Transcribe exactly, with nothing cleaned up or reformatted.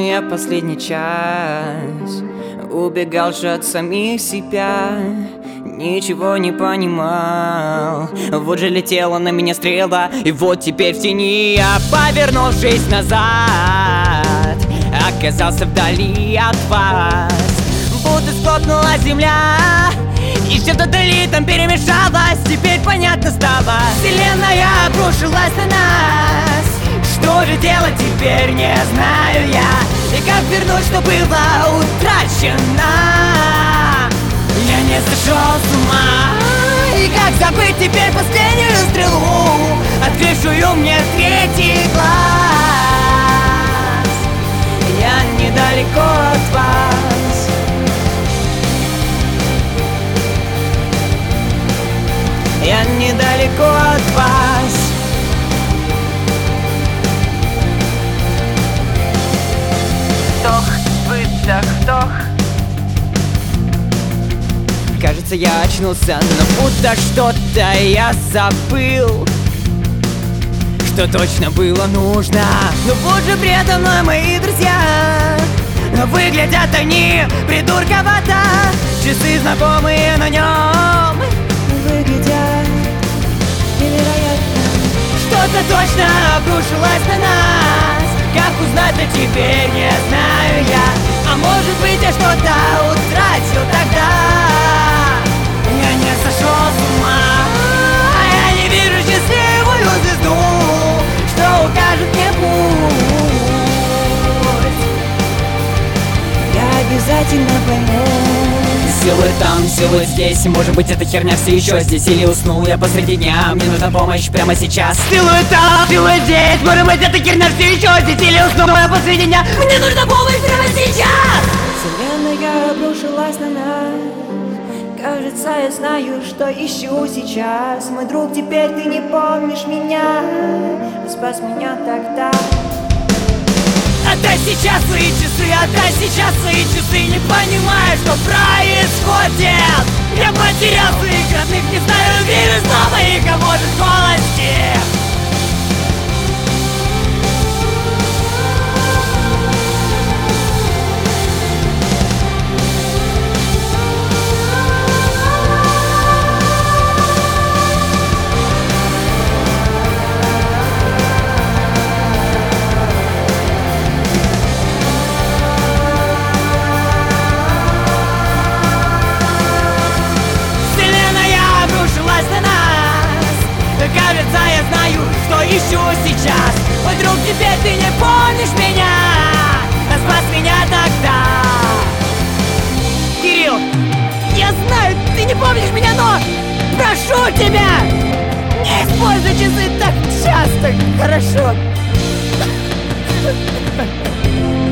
я последний час убегал же от самих себя, ничего не понимал. Вот же летела на меня стрела, и вот теперь в тени я, повернувшись назад, оказался вдали от вас. Будто схлопнула земля, и все тоталитом перемешалось. Теперь понятно стало, вселенная обрушилась на нас. Что же делать теперь, не знаю я. И как вернуть, что было утрачено. Я не сошел с ума. И как забыть теперь последнюю стрелу, открывшую мне третий глаз. Я недалеко от вас. Я недалеко от вас. Вдох, выдох, вдох. Кажется, я очнулся, но будто что-то я забыл, что точно было нужно. Но вот же предо мной мои друзья, но выглядят они придурковато. Часы знакомые на нем выглядят невероятно. Что-то точно обрушилось на нас. Как узнать-то теперь, не знаю я. А может быть, я что-то утратил тогда. Я не сошел с ума. Я не вижу счастливую звезду, что укажет мне путь. Я обязательно пойму. Силы там, силы здесь. Может быть, эта херня все еще здесь. Или уснул я посреди дня. Мне нужна помощь прямо сейчас. Силы там, силы здесь. Может быть, эта херня все еще здесь. Или уснул я посреди дня. Мне нужна помощь прямо сейчас. Вселенная обрушилась на нас. Кажется, я знаю, что ищу сейчас. Мой друг, теперь ты не помнишь меня. Ты спас меня тогда. Отдай сейчас свои часы, отдай сейчас свои часы. Не понимаю, что происходит. Я потерял своих родных, не знаю, вижу снова их, а может в холости. Кажется, я знаю, что ищу сейчас. Мой друг, теперь ты не помнишь меня, а спас меня тогда. Кирилл, я знаю, ты не помнишь меня, но прошу тебя, не используй часы так часто, хорошо?